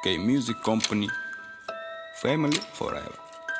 K-Music Company. Family forever.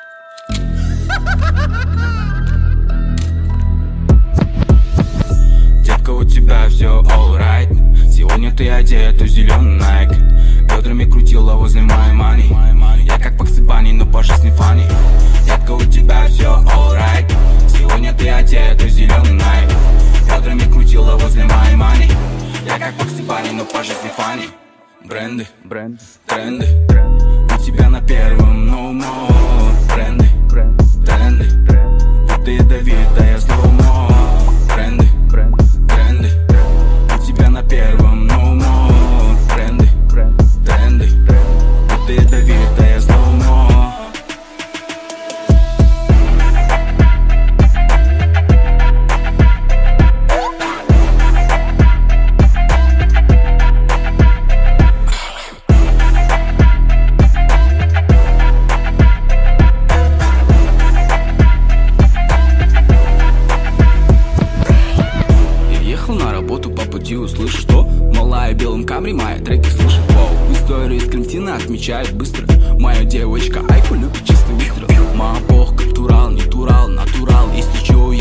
Детка, у тебя все alright. Сегодня ты одета в зеленый Nike. Бедрами крутила возле моей мани. Я как Пакс и Банни, но по жизни фанни. Детка, у тебя все alright. Сегодня ты одета в зеленый Nike. Бедрами крутила возле моей мани. Я как Пакс и Банни, но по жизни фанни. Бренды, тренды. У тебя на первом no more. Бренды, тренды. Будто ядовитая зломо. Бренды, тренды. У тебя на первом no more. Бренды, тренды. Будто ядовитая зломо. Услышь, что? Малая белым камри, мои треки слышит. Воу, историю из Кремтина отмечают быстро. Моя девочка Айку любит чистый выстрел. Мапох, каптурал, не турал, натурал. Если чё,